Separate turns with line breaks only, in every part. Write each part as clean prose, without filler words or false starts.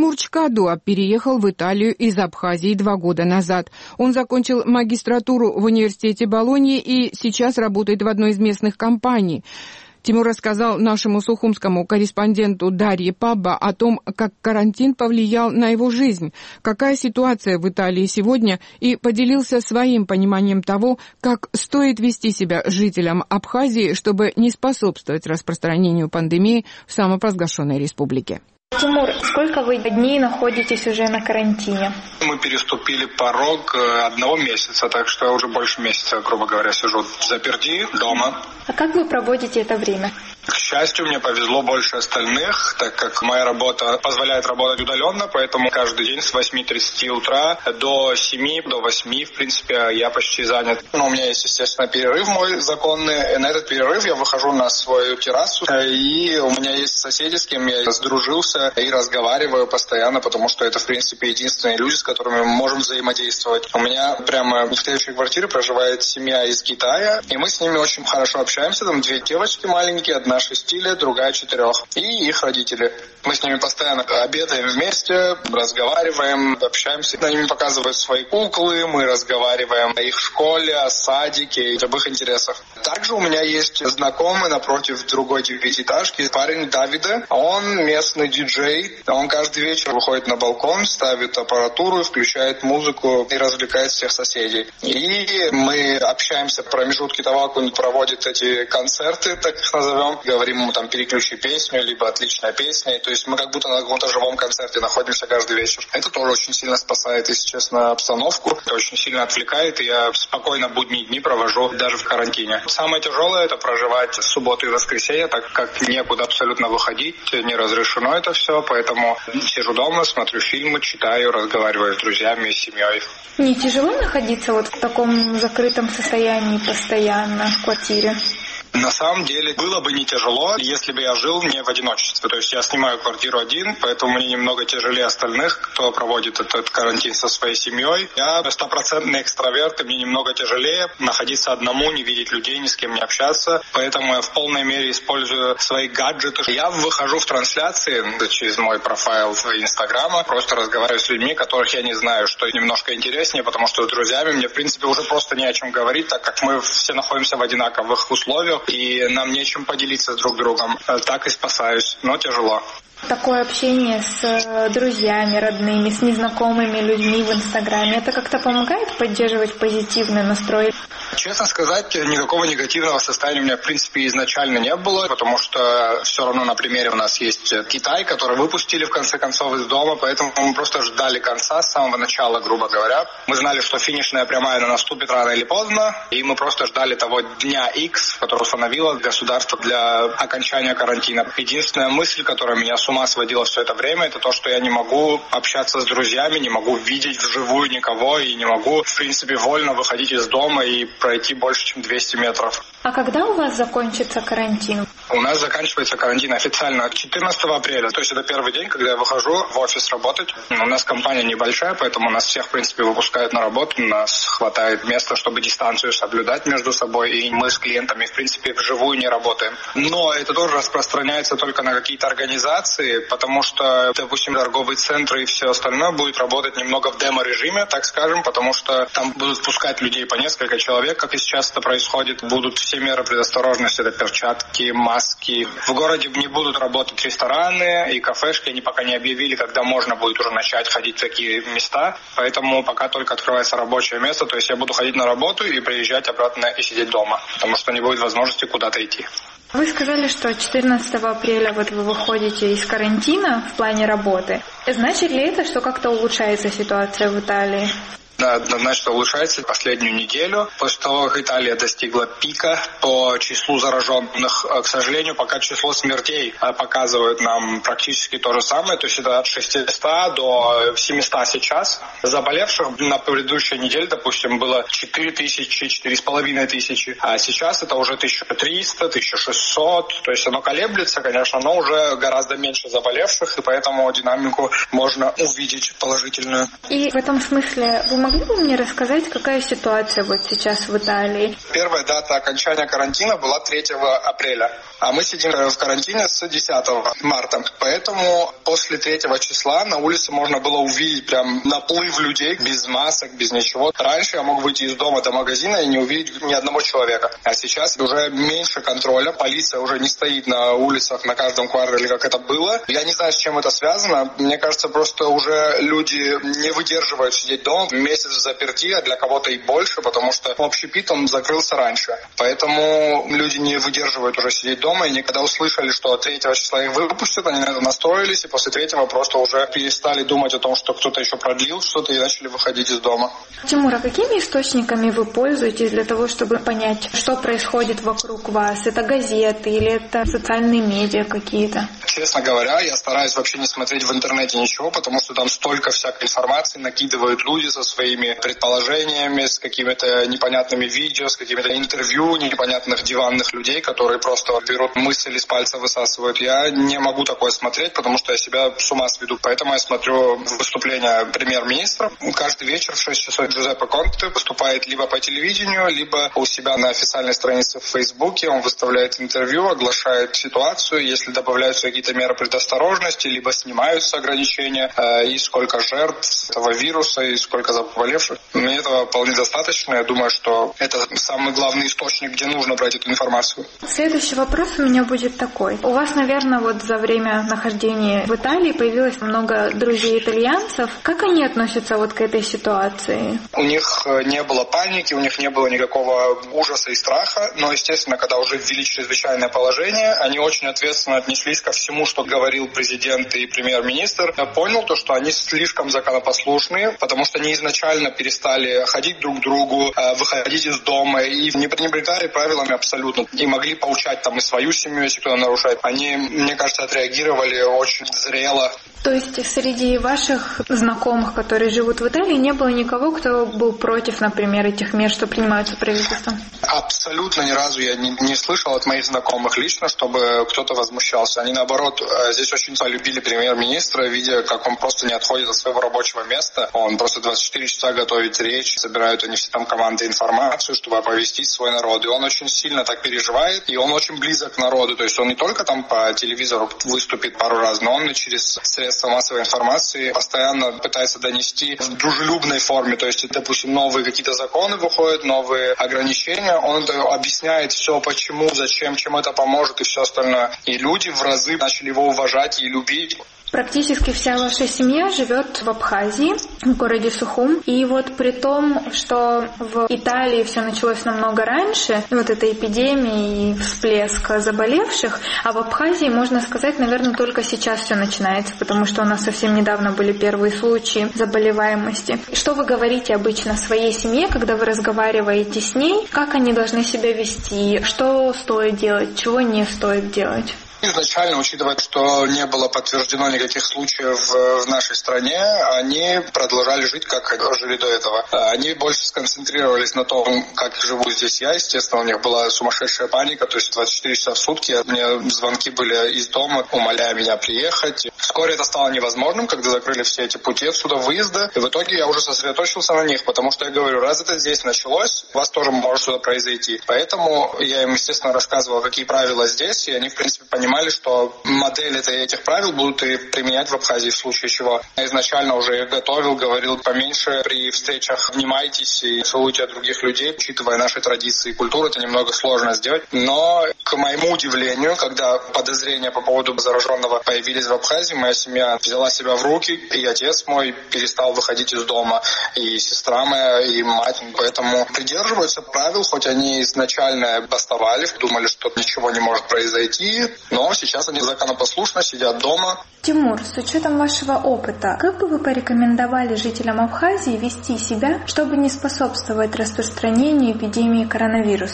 Тимур Чкадуа переехал в Италию из Абхазии 2 года назад. Он закончил магистратуру в университете Болоньи и сейчас работает в одной из местных компаний. Тимур рассказал нашему сухумскому корреспонденту Дарье Пабба о том, как карантин повлиял на его жизнь, какая ситуация в Италии сегодня, и поделился своим пониманием того, как стоит вести себя жителям Абхазии, чтобы не способствовать распространению пандемии в самопровозглашенной республике.
Тимур, сколько вы дней находитесь уже на карантине?
Мы переступили порог 1 месяца, так что я уже больше месяца, грубо говоря, сижу заперти дома.
А как вы проводите это время?
К счастью, мне повезло больше остальных, так как моя работа позволяет работать удаленно, поэтому каждый день с 8:30 утра до 7, до 8, в принципе, я почти занят. Но у меня есть, естественно, перерыв мой законный. И на этот перерыв я выхожу на свою террасу, и у меня есть соседи, с кем я сдружился и разговариваю постоянно, потому что это, в принципе, единственные люди, с которыми мы можем взаимодействовать. У меня прямо в следующей квартире проживает семья из Китая, и мы с ними очень хорошо общаемся. Там 2 девочки маленькие, одна 6 лет, другая 4, и их родители. Мы с ними постоянно обедаем вместе, разговариваем, общаемся. Они мне показывают свои куклы, мы разговариваем о их школе, о садике, об их интересах. Также у меня есть знакомый напротив другой 9-этажки, парень Давида. Он местный диджей. Он каждый вечер выходит на балкон, ставит аппаратуру, включает музыку и развлекает всех соседей. И мы общаемся в промежутке того, как он проводит эти концерты, так их назовем. Говорим ему там переключи песню, либо отличная песня. То есть мы как будто на каком-то живом концерте находимся каждый вечер. Это тоже очень сильно спасает, если честно, обстановку. Это очень сильно отвлекает, и я спокойно будние дни провожу даже в карантине. Самое тяжелое — это проживать субботу и воскресенье, так как некуда абсолютно выходить, не разрешено это все, поэтому сижу дома, смотрю фильмы, читаю, разговариваю с друзьями, с семьей.
Не тяжело находиться вот в таком закрытом состоянии постоянно в квартире?
На самом деле было бы не тяжело, если бы я жил не в одиночестве. То есть я снимаю квартиру один, поэтому мне немного тяжелее остальных, кто проводит этот карантин со своей семьей. Я 100% экстраверт, и мне немного тяжелее находиться одному, не видеть людей, ни с кем не общаться. Поэтому я в полной мере использую свои гаджеты. Я выхожу в трансляции через мой профайл в Инстаграма, просто разговариваю с людьми, которых я не знаю, что немножко интереснее, потому что с друзьями мне, в принципе, уже просто не о чем говорить, так как мы все находимся в одинаковых условиях, и нам нечем поделиться друг другом. Так и спасаюсь, но тяжело.
Такое общение с друзьями, родными, с незнакомыми людьми в Инстаграме, это как-то помогает поддерживать позитивный настрой?
Честно сказать, никакого негативного состояния у меня, в принципе, изначально не было, потому что все равно на примере у нас есть Китай, который выпустили, в конце концов, из дома, поэтому мы просто ждали конца с самого начала, грубо говоря. Мы знали, что финишная прямая наступит рано или поздно, и мы просто ждали того дня X, который установило государство для окончания карантина. Единственная мысль, которая меня с ума сводила все это время, это то, что я не могу общаться с друзьями, не могу видеть вживую никого и не могу, в принципе, вольно выходить из дома и пройти больше, чем 200 метров.
А когда у вас закончится карантин?
У нас заканчивается карантин официально 14 апреля. То есть это первый день, когда я выхожу в офис работать. У нас компания небольшая, поэтому нас всех, в принципе, выпускают на работу. У нас хватает места, чтобы дистанцию соблюдать между собой. И мы с клиентами, в принципе, вживую не работаем. Но это тоже распространяется только на какие-то организации, потому что, допустим, торговые центры и все остальное будет работать немного в демо-режиме, так скажем, потому что там будут впускать людей по несколько человек, как и сейчас это происходит. Будут все меры предосторожности, это перчатки, маски. В городе не будут работать рестораны и кафешки. Они пока не объявили, когда можно будет уже начать ходить в такие места. Поэтому пока только открывается рабочее место. То есть я буду ходить на работу и приезжать обратно и сидеть дома, потому что не будет возможности куда-то идти.
Вы сказали, что 14 апреля вот вы выходите из карантина в плане работы. Значит ли это, что как-то улучшается ситуация в Италии?
Да, однозначно улучшается последнюю неделю. После того, как Италия достигла пика по числу зараженных, к сожалению, пока число смертей показывает нам практически то же самое. То есть это от 600 до 700 сейчас. Заболевших на предыдущей неделе, допустим, было 4000, 4500. А сейчас это уже 1300, 1600. То есть оно колеблется, конечно, но уже гораздо меньше заболевших. И поэтому динамику можно увидеть положительную.
И в этом смысле вы могли бы мне рассказать, какая ситуация вот сейчас в Италии?
Первая дата окончания карантина была 3 апреля, а мы сидим в карантине с 10 марта. Поэтому после 3 числа на улице можно было увидеть прям наплыв людей без масок, без ничего. Раньше я мог выйти из дома до магазина и не увидеть ни одного человека. А сейчас уже меньше контроля. Полиция уже не стоит на улицах на каждом квартале, как это было. Я не знаю, с чем это связано. Мне кажется, просто уже люди не выдерживают сидеть дома. Месяц в заперти, а для кого-то и больше, потому что общепит он закрылся раньше. Поэтому люди не выдерживают уже сидеть дома. И когда услышали, что 3 числа их выпустят, они на это настроились. И после 3 просто уже перестали думать о том, что кто-то еще продлил что-то, и начали выходить из дома.
Тимур, а какими источниками вы пользуетесь для того, чтобы понять, что происходит вокруг вас? Это газеты или это социальные медиа какие-то?
Честно говоря, я стараюсь вообще не смотреть в интернете ничего, потому что там столько всякой информации накидывают люди со своими предположениями, с какими-то непонятными видео, с какими-то интервью непонятных диванных людей, которые просто берут мысль из пальца высасывают. Я не могу такое смотреть, потому что я себя с ума сведу. Поэтому я смотрю выступления премьер-министра. Каждый вечер в 6 часов Джузеппе Конте выступает либо по телевидению, либо у себя на официальной странице в Фейсбуке. Он выставляет интервью, оглашает ситуацию, если добавляются какие-то меры предосторожности, либо снимаются ограничения, и сколько жертв этого вируса, и сколько заболевших. Мне этого вполне достаточно. Я думаю, что это самый главный источник, где нужно брать эту информацию.
Следующий вопрос у меня будет такой. У вас, наверное, вот за время нахождения в Италии появилось много друзей-итальянцев. Как они относятся вот к этой ситуации?
У них не было паники, у них не было никакого ужаса и страха, но, естественно, когда уже ввели чрезвычайное положение, они очень ответственно отнеслись ко всему, что говорил президент и премьер-министр. Я понял то, что они слишком законопослушные, потому что они изначально перестали ходить друг к другу, выходить из дома и не пренебрегали правилами абсолютно. И могли поучать там и свою семью, если кто-то нарушает. Они, мне кажется, отреагировали очень зрело.
То есть среди ваших знакомых, которые живут в Италии, не было никого, кто был против, например, этих мер, что принимаются правительством?
Абсолютно ни разу я не слышал от моих знакомых лично, чтобы кто-то возмущался. Они, наоборот, здесь очень полюбили премьер-министра, видя, как он просто не отходит от своего рабочего места. Он просто 24 часа готовит речь, собирают они все там команды информацию, чтобы оповестить свой народ. И он очень сильно так переживает, и он очень близок к народу. То есть он не только там по телевизору выступит пару раз, но он и через средства массовой информации постоянно пытается донести в дружелюбной форме. То есть, допустим, новые какие-то законы выходят, новые ограничения. Он объясняет все, почему, зачем, чем это поможет и все остальное. И люди в разы начали его уважать и любить.
Практически вся ваша семья живет в Абхазии, в городе Сухум. И вот при том, что в Италии все началось намного раньше, вот эта эпидемия и всплеск заболевших, а в Абхазии, можно сказать, наверное, только сейчас все начинается, потому что у нас совсем недавно были первые случаи заболеваемости. Что вы говорите обычно своей семье, когда вы разговариваете с ней? Как они должны себя вести? Что стоит делать? Чего не стоит делать?
Изначально, учитывая, что не было подтверждено никаких случаев в нашей стране, они продолжали жить, как жили до этого. Они больше сконцентрировались на том, как живу здесь я. Естественно, у них была сумасшедшая паника, то есть 24 часа в сутки. Мне звонки были из дома, умоляя меня приехать. Вскоре это стало невозможным, когда закрыли все эти пути отсюда выезда. И в итоге я уже сосредоточился на них, потому что я говорю, раз это здесь началось, у вас тоже может что-то произойти. Поэтому я им, естественно, рассказывал, какие правила здесь, и они, в принципе, понимали, что модель этих правил будут и применять в Абхазии в случае чего. Я изначально уже их готовил, говорил поменьше при встречах внимайтесь и целуйте от других людей. Учитывая наши традиции и культуру, это немного сложно сделать. Но, к моему удивлению, когда подозрения по поводу зараженного появились в Абхазии, моя семья взяла себя в руки, и отец мой перестал выходить из дома, и сестра моя, и мать. Поэтому придерживаются правил, хоть они изначально бастовали, думали, что ничего не может произойти, но сейчас они законопослушно сидят дома.
Тимур, с учетом вашего опыта, как бы вы порекомендовали жителям Абхазии вести себя, чтобы не способствовать распространению эпидемии коронавируса?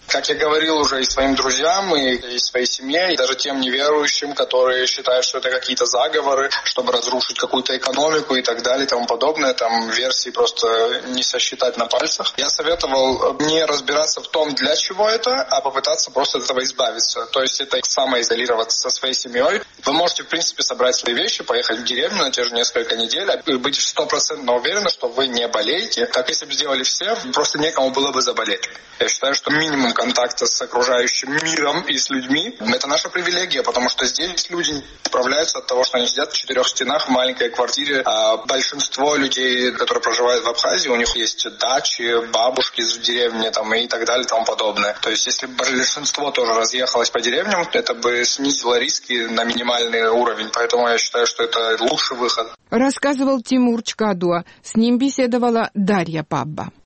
Как я говорил уже и своим друзьям, и своей семье, и даже тем неверующим, которые считают, что это какие-то заговоры, чтобы разрушить какую-то экономику и так далее и тому подобное, там версии просто не сосчитать на пальцах. Я советовал не разбираться в том, для чего это, а попытаться просто от этого избавиться. То есть это самоизолироваться со своей семьей. Вы можете, в принципе, собрать свои вещи, поехать в деревню на те же несколько недель и быть 100% уверены, что вы не болеете. Так, если бы сделали все, просто некому было бы заболеть. Я считаю, что минимум контакта с окружающим миром и с людьми – это наша привилегия, потому что здесь люди справляются от того, что они сидят в 4 стенах в маленькой квартире. А большинство людей, которые проживают в Абхазии, у них есть дачи, бабушки в деревне там, и так далее и тому подобное. То есть, если бы большинство тоже разъехалось по деревням, это бы снизило риски на минимальный уровень. Поэтому я считаю, что это лучший выход.
Рассказывал Тимур Чкадуа. С ним беседовала Дарья Пабба.